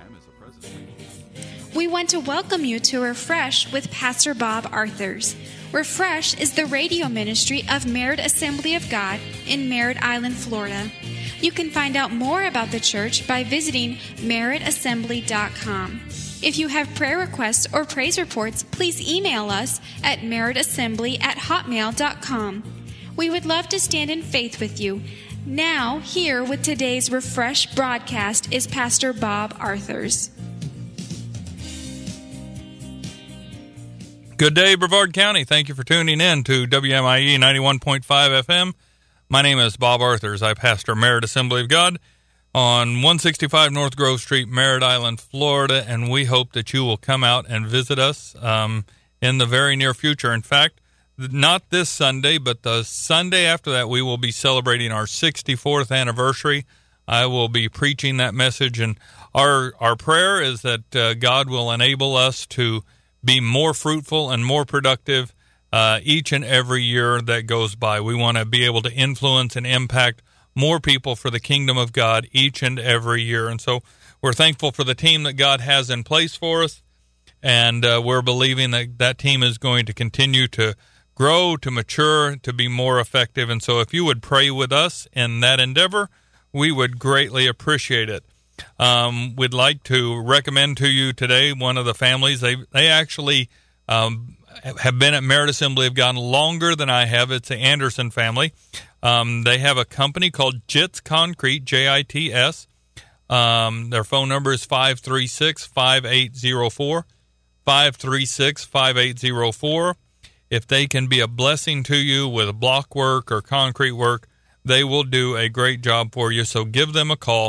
We want to welcome you to Refresh with Pastor Bob Arthurs. Refresh is the radio ministry of Merritt Assembly of God in Merritt Island, Florida. You can find out more about the church by visiting merrittassembly.com. If you have prayer requests or praise reports, please email us at merrittassembly@hotmail.com. We would love to stand in faith with you. Now, here with today's Refresh broadcast is Pastor Bob Arthurs. Good day, Brevard County. Thank you for tuning in to WMIE 91.5 FM. My name is Bob Arthurs. I pastor Merritt Assembly of God on 165 North Grove Street, Merritt Island, Florida, and we hope that you will come out and visit us in the very near future. In fact, not this Sunday, but the Sunday after that, we will be celebrating our 64th anniversary. I will be preaching that message, and our prayer is that God will enable us to be more fruitful and more productive each and every year that goes by. We want to be able to influence and impact more people for the kingdom of God each and every year. And so we're thankful for the team that God has in place for us, and we're believing that that team is going to continue to grow, to mature, to be more effective. And so if you would pray with us in that endeavor, we would greatly appreciate it. We'd like to recommend to you today one of the families. They actually have been at Merritt Assembly of God longer than I have. It's the Anderson family. They have a company called Jits Concrete, Jits. Their phone number is 536-5804, 536-5804. If they can be a blessing to you with block work or concrete work, they will do a great job for you. So give them a call,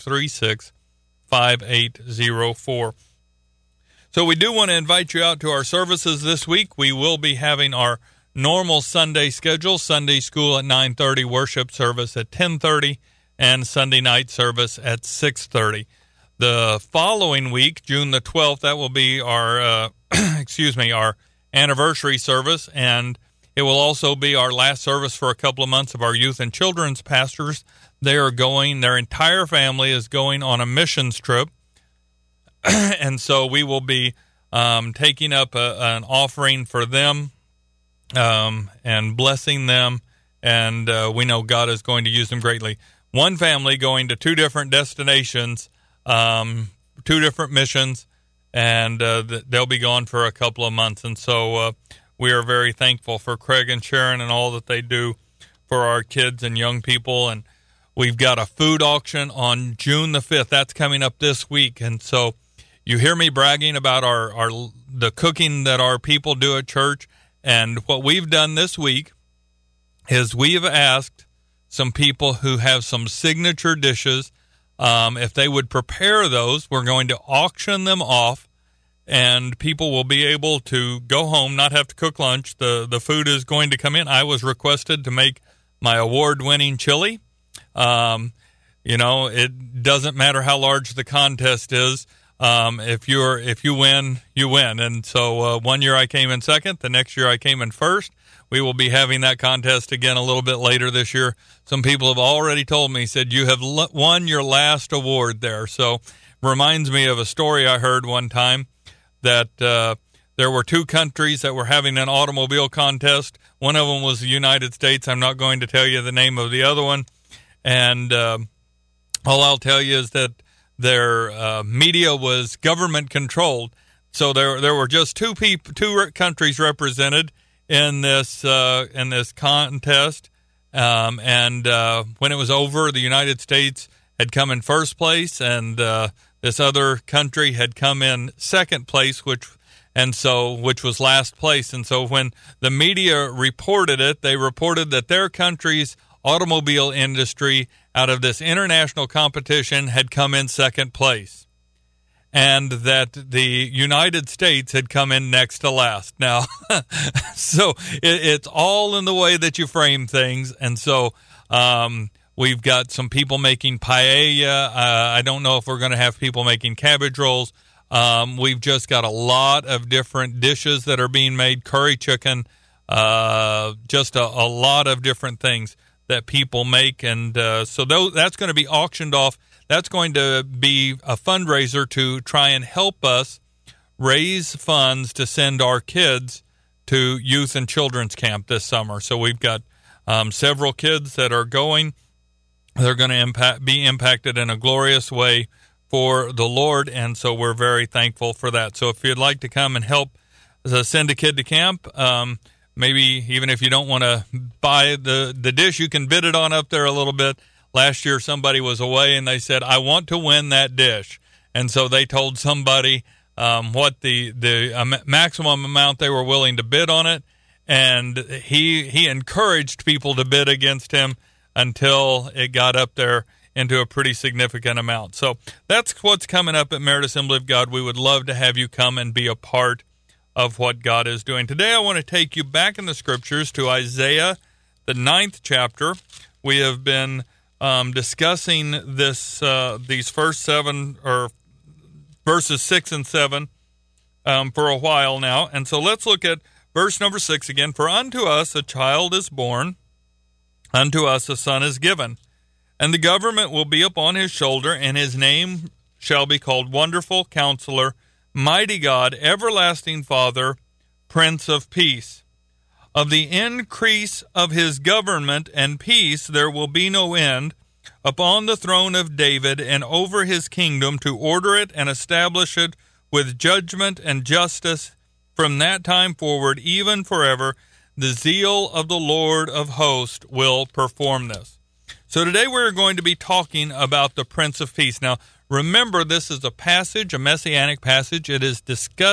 536-5804. So we do want to invite you out to our services this week. We will be having our normal Sunday schedule, Sunday school at 9:30, worship service at 10:30, and Sunday night service at 6:30. The following week, June the 12th, that will be our, our anniversary service, and it will also be our last service for a couple of months of our youth and children's pastors. They are going, their entire family is going on a missions trip. And so we will be taking up an offering for them and blessing them. And we know God is going to use them greatly. One family going to two different destinations, two different missions, and they'll be gone for a couple of months. And so we are very thankful for Craig and Sharon and all that they do for our kids and young people. And we've got a food auction on June the 5th. That's coming up this week. And so you hear me bragging about the cooking that our people do at church. And what we've done this week is we've asked some people who have some signature dishes, if they would prepare those. We're going to auction them off, and people will be able to go home, not have to cook lunch. The food is going to come in. I was requested to make my award-winning chili. It doesn't matter how large the contest is. If you win, you win. And so one year I came in second. The next year I came in first. We will be having that contest again a little bit later this year. Some people have already told me, said, you have won your last award there. So reminds me of a story I heard one time that there were two countries that were having an automobile contest. One of them was the United States. I'm not going to tell you the name of the other one. And all I'll tell you is that their media was government controlled. So there were just two countries represented in this contest. And when it was over, the United States had come in first place, and this other country had come in second place, which was last place. And so when the media reported it, they reported that their country's automobile industry out of this international competition had come in second place, and that the United States had come in next to last. Now, so it's all in the way that you frame things. And so we've got some people making paella. I don't know if we're going to have people making cabbage rolls. We've just got a lot of different dishes that are being made, curry chicken, just a lot of different things that people make. And so that's going to be auctioned off. that's going to be a fundraiser to try and help us raise funds to send our kids to youth and children's camp this summer. So we've got several kids that are going. They're going to be impacted in a glorious way for the Lord, and so we're very thankful for that. So if you'd like to come and help send a kid to camp, maybe even if you don't want to buy the dish, you can bid it on up there a little bit. Last year somebody was away and they said, I want to win that dish. And so they told somebody what the maximum amount they were willing to bid on it, and he encouraged people to bid against him until it got up there into a pretty significant amount. So that's what's coming up at Merit Assembly of God. We would love to have you come and be a part of what God is doing. Today I want to take you back in the Scriptures to Isaiah, the 9th chapter. We have been discussing these first 7 or verses 6 and 7 for a while now. And so let's look at verse number 6 again. For unto us a child is born, unto us a son is given, and the government will be upon his shoulder, and his name shall be called Wonderful Counselor, Mighty God, Everlasting Father, Prince of Peace. Of the increase of his government and peace there will be no end, upon the throne of David and over his kingdom, to order it and establish it with judgment and justice from that time forward, even forever. The zeal of the Lord of hosts will perform this. So today we're going to be talking about the Prince of Peace. Now, remember, this is a passage, a messianic passage. It is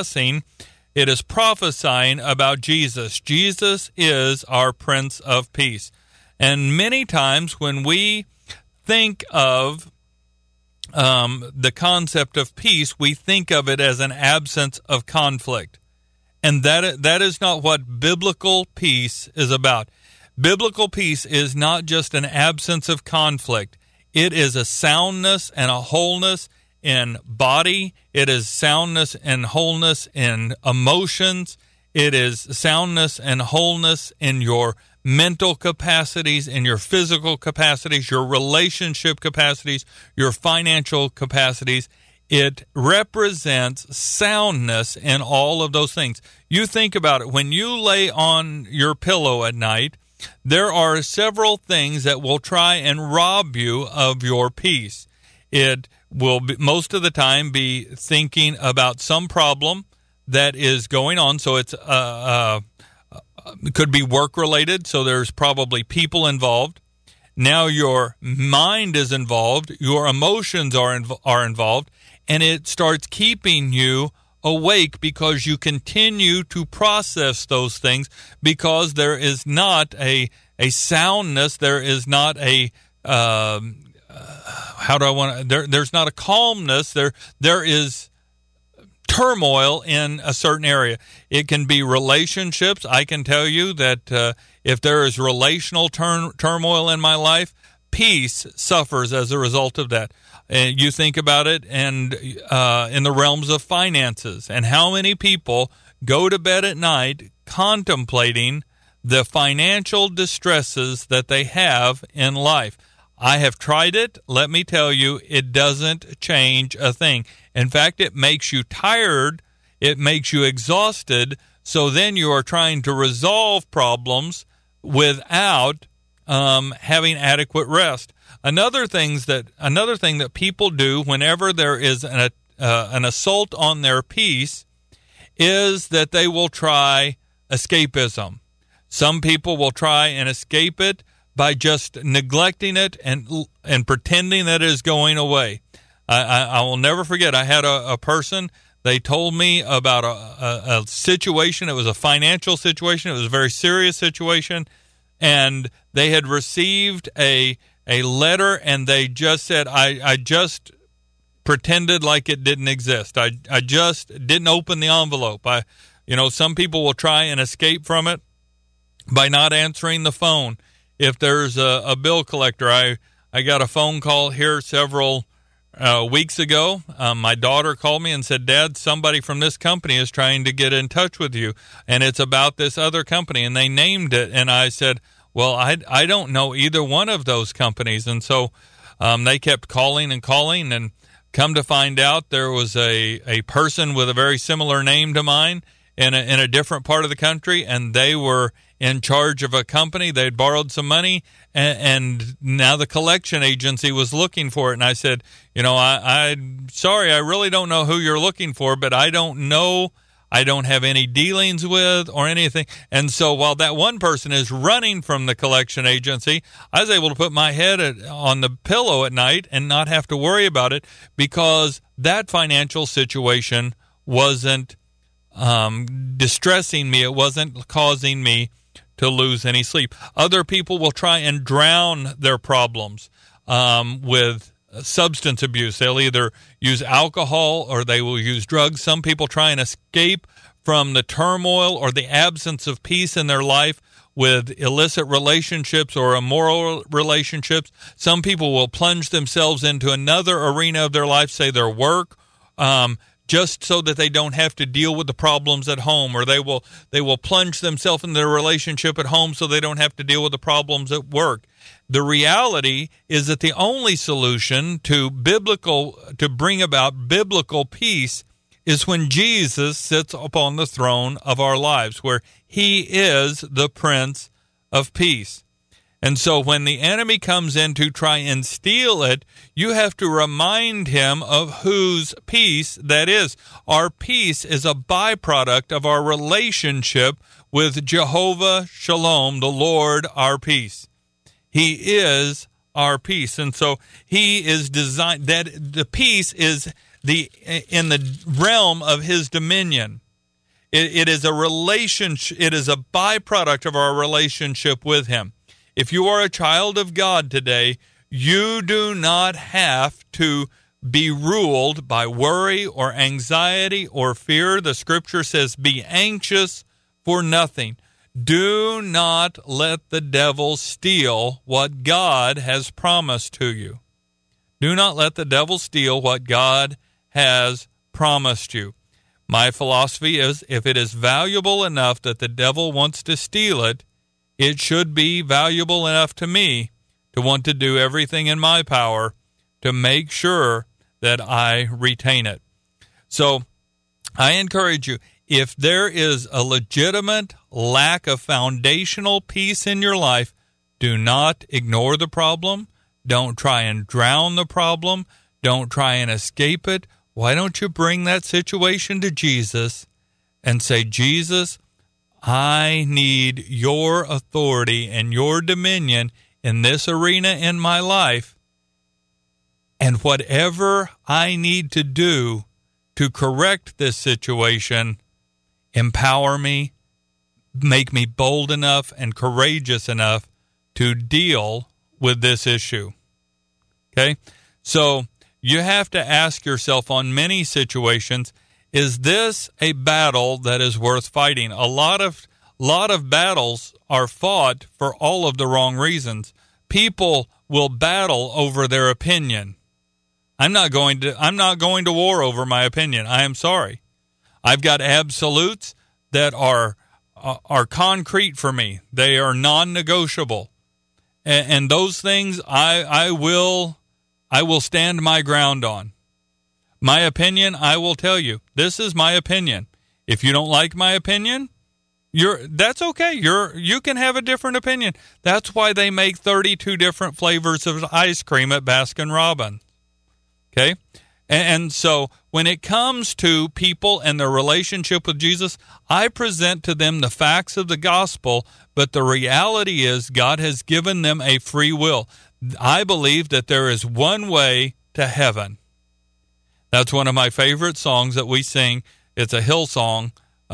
prophesying about Jesus. Jesus is our Prince of Peace. And many times when we think of the concept of peace, we think of it as an absence of conflict. And that is not what biblical peace is about. Biblical peace is not just an absence of conflict. It is a soundness and a wholeness in body. It is soundness and wholeness in emotions. It is soundness and wholeness in your mental capacities, in your physical capacities, your relationship capacities, your financial capacities. It represents soundness in all of those things. You think about it. When you lay on your pillow at night, there are several things that will try and rob you of your peace. It will most of the time be thinking about some problem that is going on. So it could be work-related, so there's probably people involved. Now your mind is involved, your emotions are involved, and it starts keeping you awake because you continue to process those things, because there is not a soundness, there is not a there's not a calmness, there is turmoil in a certain area. It can be relationships. I can tell you that if there is relational turmoil in my life, peace suffers as a result of that. And you think about it, and in the realms of finances, and how many people go to bed at night contemplating the financial distresses that they have in life. I have tried it. Let me tell you, it doesn't change a thing. In fact, it makes you tired. It makes you exhausted. So then you are trying to resolve problems without having adequate rest. Another thing that people do whenever there is an assault on their peace is that they will try escapism. Some people will try and escape it by just neglecting it and pretending that it is going away. I will never forget, I had a person, they told me about a situation. It was a financial situation. It was a very serious situation. And they had received a letter, and they just said, I just pretended like it didn't exist. I just didn't open the envelope. Some people will try and escape from it by not answering the phone. If there's a bill collector, I got a phone call here several weeks ago. My daughter called me and said, Dad, somebody from this company is trying to get in touch with you, and it's about this other company, and they named it. And I said, well, I don't know either one of those companies. And so They kept calling and calling, and come to find out there was a person with a very similar name to mine in a different part of the country, and they were in charge of a company. They'd borrowed some money, and now the collection agency was looking for it. And I said, I'm sorry, I really don't know who you're looking for, but I don't know. I don't have any dealings with or anything. And so while that one person is running from the collection agency, I was able to put my head on the pillow at night and not have to worry about it, because that financial situation wasn't distressing me. It wasn't causing me to lose any sleep. Other people will try and drown their problems with substance abuse. They'll either use alcohol or they will use drugs. Some people try and escape from the turmoil or the absence of peace in their life with illicit relationships or immoral relationships. Some people will plunge themselves into another arena of their life, say their work, just so that they don't have to deal with the problems at home, or they will plunge themselves in their relationship at home so they don't have to deal with the problems at work. The reality is that the only solution to bring about biblical peace is when Jesus sits upon the throne of our lives, where he is the Prince of Peace. And so when the enemy comes in to try and steal it, you have to remind him of whose peace that is. Our peace is a byproduct of our relationship with Jehovah Shalom, the Lord our peace. He is our peace. And so he is designed, that the peace is in the realm of his dominion. It is a relationship. It is a byproduct of our relationship with him. If you are a child of God today, you do not have to be ruled by worry or anxiety or fear. The scripture says, be anxious for nothing. Do not let the devil steal what God has promised to you. Do not let the devil steal what God has promised you. My philosophy is, if it is valuable enough that the devil wants to steal it, it should be valuable enough to me to want to do everything in my power to make sure that I retain it. So I encourage you, if there is a legitimate lack of foundational peace in your life, do not ignore the problem. Don't try and drown the problem. Don't try and escape it. Why don't you bring that situation to Jesus and say, Jesus, I need your authority and your dominion in this arena in my life, and whatever I need to do to correct this situation, empower me, make me bold enough and courageous enough to deal with this issue. Okay? So you have to ask yourself on many situations, is this a battle that is worth fighting? A lot of battles are fought for all of the wrong reasons. People will battle over their opinion. I'm not going to war over my opinion. I am sorry. I've got absolutes that are concrete for me. They are non-negotiable. And those things I will stand my ground on. My opinion, I will tell you, this is my opinion. If you don't like my opinion, that's okay. You can have a different opinion. That's why they make 32 different flavors of ice cream at Baskin-Robbins. Okay? And so when it comes to people and their relationship with Jesus, I present to them the facts of the gospel, but the reality is God has given them a free will. I believe that there is one way to heaven. That's one of my favorite songs that we sing. It's a Hillsong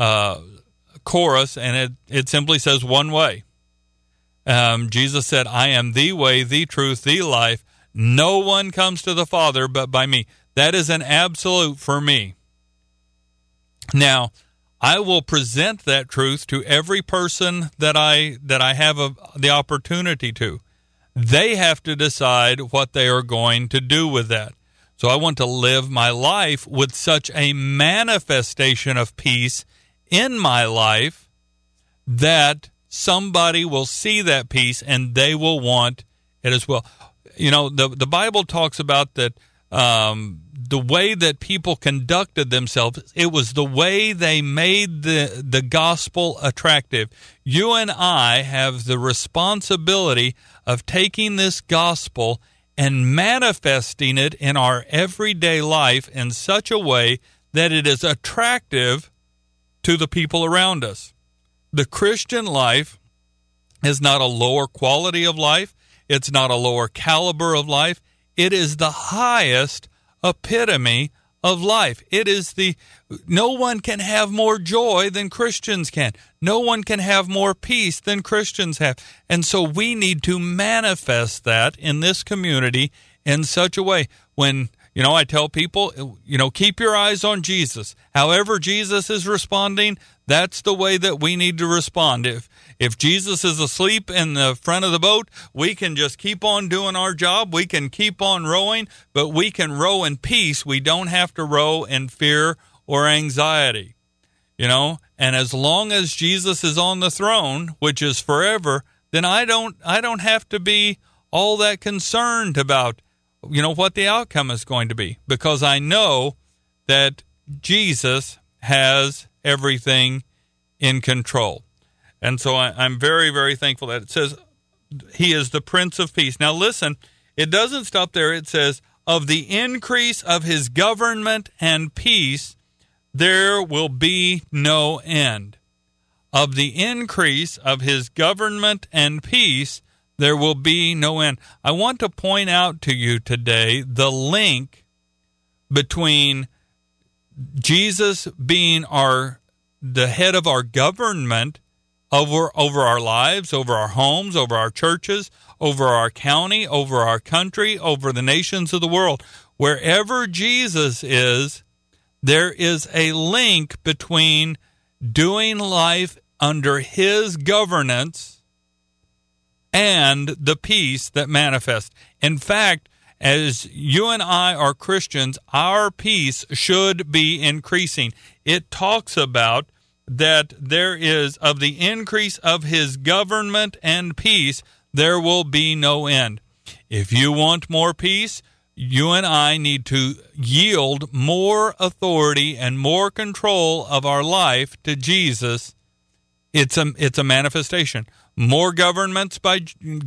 chorus, and it simply says one way. Jesus said, I am the way, the truth, the life. No one comes to the Father but by me. That is an absolute for me. Now, I will present that truth to every person that I have the opportunity to. They have to decide what they are going to do with that. So I want to live my life with such a manifestation of peace in my life that somebody will see that peace and they will want it as well. the Bible talks about that the way that people conducted themselves, it was the way they made the gospel attractive. You and I have the responsibility of taking this gospel and manifesting it in our everyday life in such a way that it is attractive to the people around us. The Christian life is not a lower quality of life. It's not a lower caliber of life. It is the highest epitome of life. No one can have more joy than Christians can. No one can have more peace than Christians have. And so we need to manifest that in this community in such a way. When, I tell people, keep your eyes on Jesus. However Jesus is responding, that's the way that we need to respond. If Jesus is asleep in the front of the boat, we can just keep on doing our job. We can keep on rowing, but we can row in peace. We don't have to row in fear or anxiety, and as long as Jesus is on the throne, which is forever, then I don't have to be all that concerned about, what the outcome is going to be, because I know that Jesus has everything in control. And so I'm very, very thankful that it says he is the Prince of Peace. Now listen, it doesn't stop there. It says, of the increase of his government and peace, there will be no end. Of the increase of his government and peace, there will be no end. I want to point out to you today the link between Jesus being the head of our government over our lives, over our homes, over our churches, over our county, over our country, over the nations of the world. Wherever Jesus is, there is a link between doing life under his governance and the peace that manifests. In fact, as you and I are Christians, our peace should be increasing. It talks about that there is, of the increase of his government and peace, there will be no end. If you want more peace, you and I need to yield more authority and more control of our life to Jesus. It's a manifestation. More governance by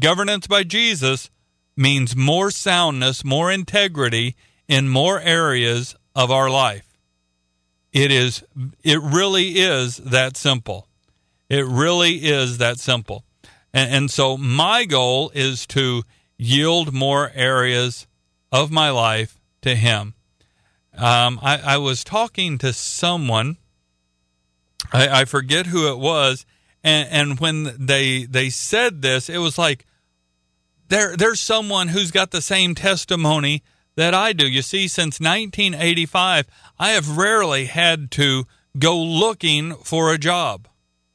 Jesus means more soundness, more integrity in more areas of our life. It really is that simple. It really is that simple. And so my goal is to yield more areas of my life to him. I was talking to someone, I forget who it was, and when they said this, it was like, there's someone who's got the same testimony that I do. You see, since 1985, I have rarely had to go looking for a job.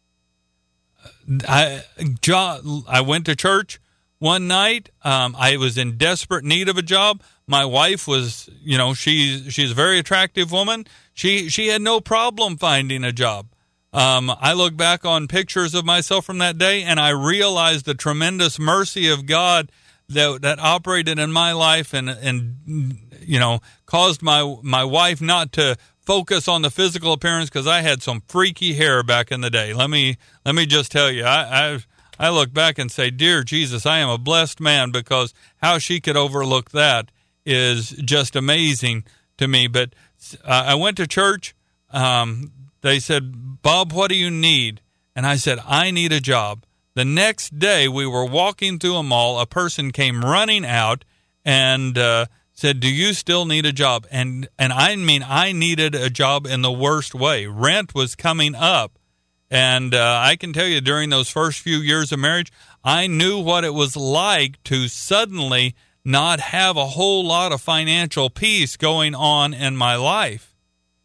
I went to church one night. I was in desperate need of a job. My wife was, she's a very attractive woman. She had no problem finding a job. I look back on pictures of myself from that day, and I realized the tremendous mercy of God that operated in my life and caused my wife not to focus on the physical appearance, because I had some freaky hair back in the day. Let me just tell you, I look back and say, dear Jesus, I am a blessed man, because how she could overlook that is just amazing to me. But I went to church. They said, Bob, what do you need? And I said, I need a job. The next day, we were walking through a mall. A person came running out and said, do you still need a job? And I mean, I needed a job in the worst way. Rent was coming up. And I can tell you, during those first few years of marriage, I knew what it was like to suddenly not have a whole lot of financial peace going on in my life.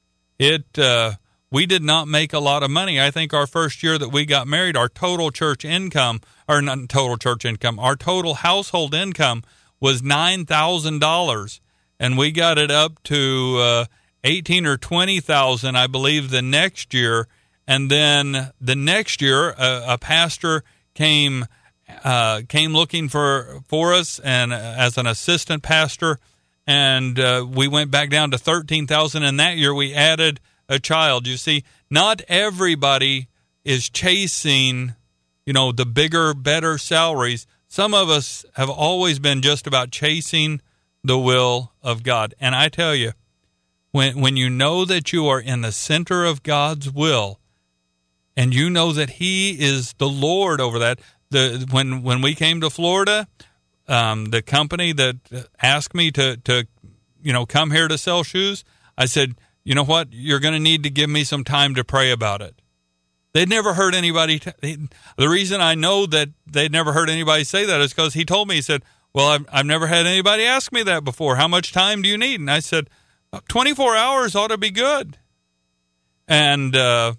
We did not make a lot of money. I think our first year that we got married, our total church income, or not total church income, our total household income was $9,000, and we got it up to $18,000 or $20,000, I believe, the next year. And then the next year, a pastor came came looking for us and as an assistant pastor, and we went back down to 13,000. And that year we added a child. You see, not everybody is chasing, the bigger, better salaries. Some of us have always been just about chasing the will of God. And I tell you, when you know that you are in the center of God's will, and you know that He is the Lord over that. When we came to Florida, the company that asked me to come here to sell shoes, I said, you know what, you're going to need to give me some time to pray about it. They'd never heard anybody. The reason I know that they'd never heard anybody say that is because he told me, he said, well, I've never had anybody ask me that before. How much time do you need? And I said, 24 hours ought to be good. And, I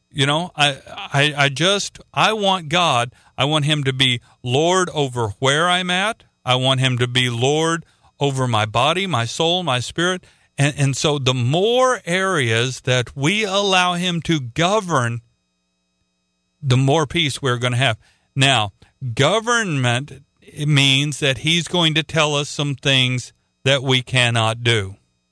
want God. I want Him to be Lord over where I'm at. I want Him to be Lord over my body, my soul, my spirit. And so the more areas that we allow Him to govern, the more peace we're going to have. Now, government means that He's going to tell us some things that we cannot do.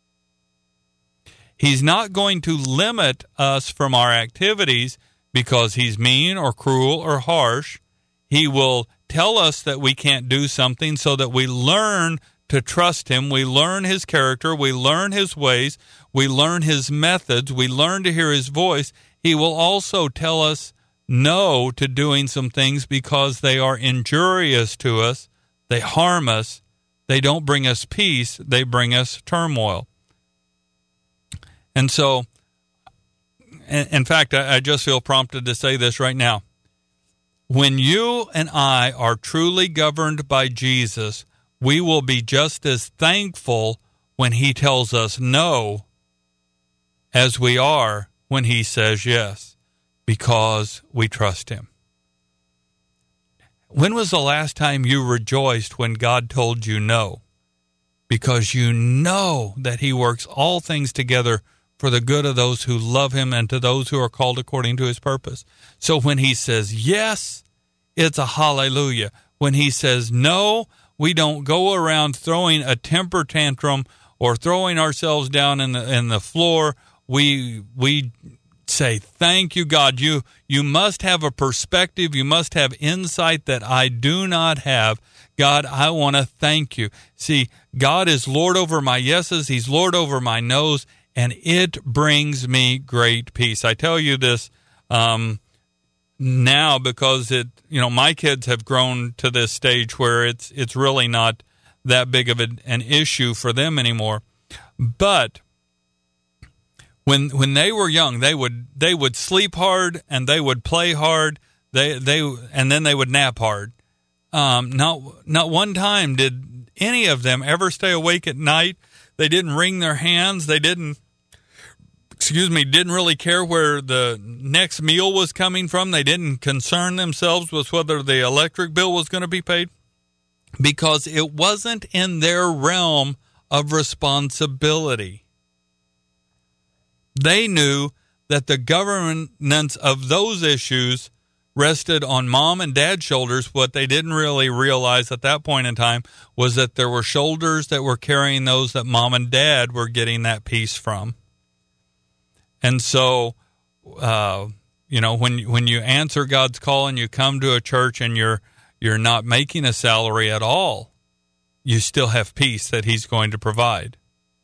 He's not going to limit us from our activities because He's mean or cruel or harsh. He will tell us that we can't do something so that we learn to trust Him. We learn His character. We learn His ways. We learn His methods. We learn to hear His voice. He will also tell us no to doing some things because they are injurious to us. They harm us. They don't bring us peace. They bring us turmoil. And so, in fact, I just feel prompted to say this right now. When you and I are truly governed by Jesus, we will be just as thankful when He tells us no as we are when He says yes, because we trust Him. When was the last time you rejoiced when God told you no? Because you know that He works all things together for the good of those who love Him and to those who are called according to His purpose. So when He says yes, it's a hallelujah. When He says no, we don't go around throwing a temper tantrum or throwing ourselves down in the floor. We say, thank you, God. You must have a perspective. You must have insight that I do not have. God, I want to thank you. See, God is Lord over my yeses. He's Lord over my no's. And it brings me great peace. I tell you this now because my kids have grown to this stage where it's really not that big of an issue for them anymore. But when they were young, they would sleep hard and they would play hard. And then they would nap hard. Not one time did any of them ever stay awake at night. They didn't wring their hands. They didn't really care where the next meal was coming from. They didn't concern themselves with whether the electric bill was going to be paid because it wasn't in their realm of responsibility. They knew that the governance of those issues rested on mom and dad's shoulders. What they didn't really realize at that point in time was that there were shoulders that were carrying those that mom and dad were getting that peace from. And so, when you answer God's call and you come to a church and you're not making a salary at all, you still have peace that He's going to provide.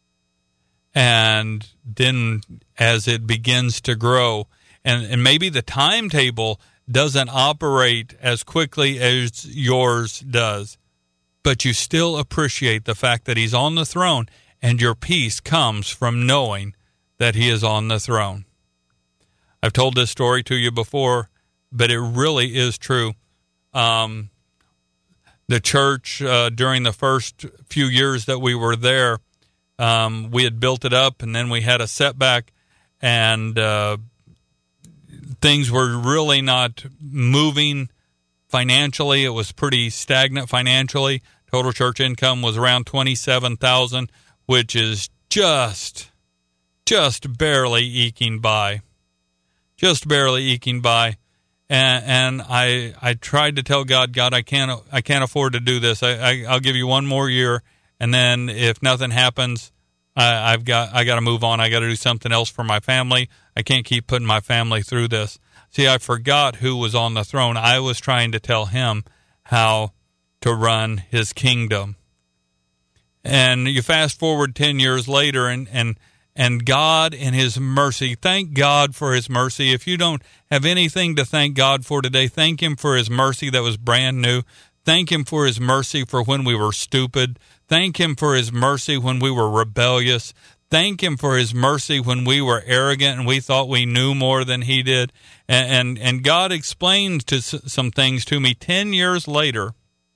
And then as it begins to grow, and maybe the timetable doesn't operate as quickly as yours does, but you still appreciate the fact that He's on the throne, and your peace comes from knowing that He is on the throne. I've told this story to you before, but it really is true. The church, during the first few years that we were there, we had built it up, and then we had a setback, and things were really not moving financially. It was pretty stagnant financially. Total church income was around $27,000, which is just barely eking by. And I tried to tell God, I can't afford to do this. I'll give you one more year, and then if nothing happens, I got to move on. I got to do something else for my family. I can't keep putting my family through this. See, I forgot who was on the throne. I was trying to tell him how to run his kingdom. And you fast forward 10 years later, and God in his mercy, thank God for his mercy. If you don't have anything to thank God for today, thank him for his mercy that was brand new. Thank him for his mercy for when we were stupid. Thank him for his mercy when we were rebellious. Thank him for his mercy when we were arrogant and we thought we knew more than he did. And God explained some things to me 10 years later.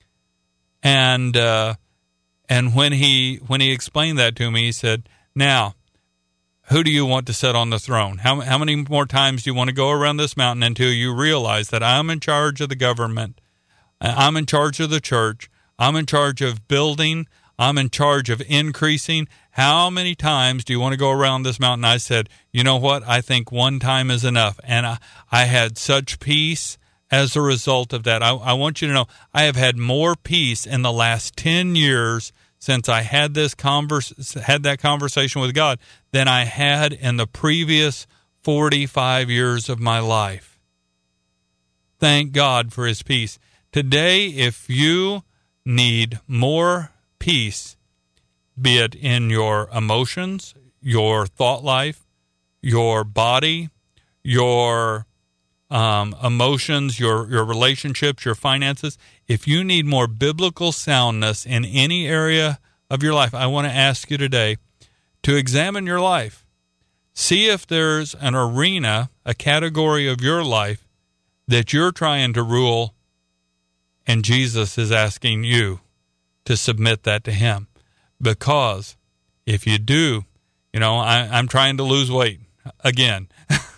And when he explained that to me, he said, "Now, who do you want to sit on the throne? How many more times do you want to go around this mountain until you realize that I'm in charge of the government, I'm in charge of the church, I'm in charge of building, I'm in charge of increasing? How many times do you want to go around this mountain?" I said, "You know what? I think one time is enough." And I had such peace as a result of that. I want you to know I have had more peace in the last 10 years since I had that conversation with God than I had in the previous 45 years of my life. Thank God for his peace. Today, if you need more peace, be it in your emotions, your thought life, your body, your emotions, your relationships, your finances, if you need more biblical soundness in any area of your life, I want to ask you today to examine your life. See if there's an arena, a category of your life that you're trying to rule, and Jesus is asking you to submit that to him. Because if you do, I'm trying to lose weight again.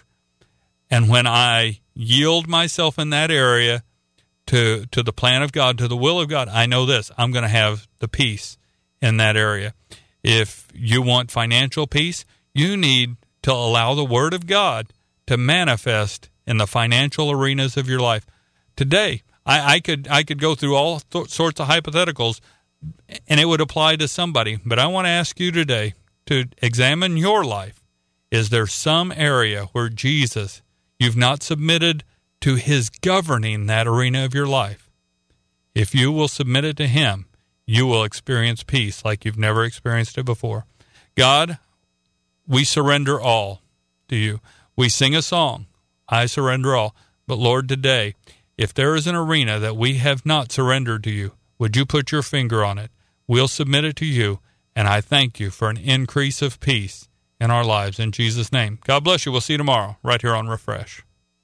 And when I yield myself in that area to the plan of God, to the will of God, I know this, I'm going to have the peace in that area. If you want financial peace, you need to allow the Word of God to manifest in the financial arenas of your life. Today, I could go through all sorts of hypotheticals, and it would apply to somebody. But I want to ask you today to examine your life. Is there some area where Jesus, you've not submitted to his governing that arena of your life? If you will submit it to him, you will experience peace like you've never experienced it before. God, we surrender all to you. We sing a song, I surrender all. But Lord, today, if there is an arena that we have not surrendered to you, would you put your finger on it? We'll submit it to you, and I thank you for an increase of peace in our lives. In Jesus' name. God bless you. We'll see you tomorrow right here on Refresh.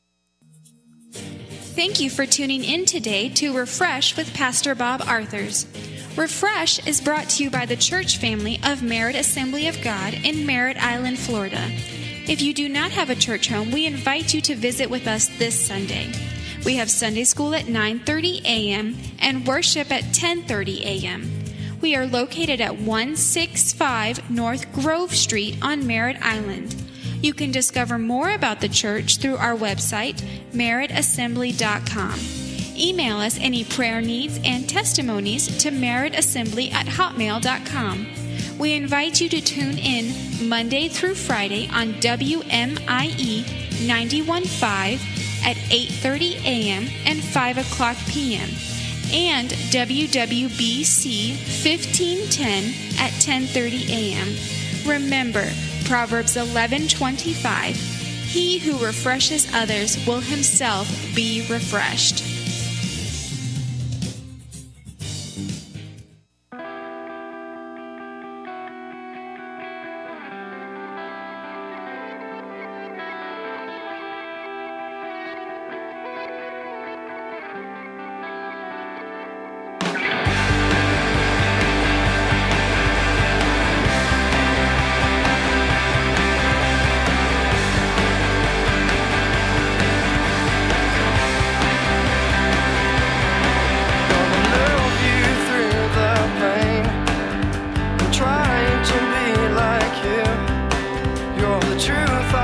Thank you for tuning in today to Refresh with Pastor Bob Arthurs. Refresh is brought to you by the church family of Merritt Assembly of God in Merritt Island, Florida. If you do not have a church home, we invite you to visit with us this Sunday. We have Sunday school at 9:30 a.m. and worship at 10:30 a.m. We are located at 165 North Grove Street on Merritt Island. You can discover more about the church through our website, merrittassembly.com. Email us any prayer needs and testimonies to merrittassembly@hotmail.com. We invite you to tune in Monday through Friday on WMIE 91.5 at 8:30 a.m. and 5 o'clock p.m. and WWBC 1510 at 10:30 a.m. Remember, Proverbs 11:25, he who refreshes others will himself be refreshed. Truth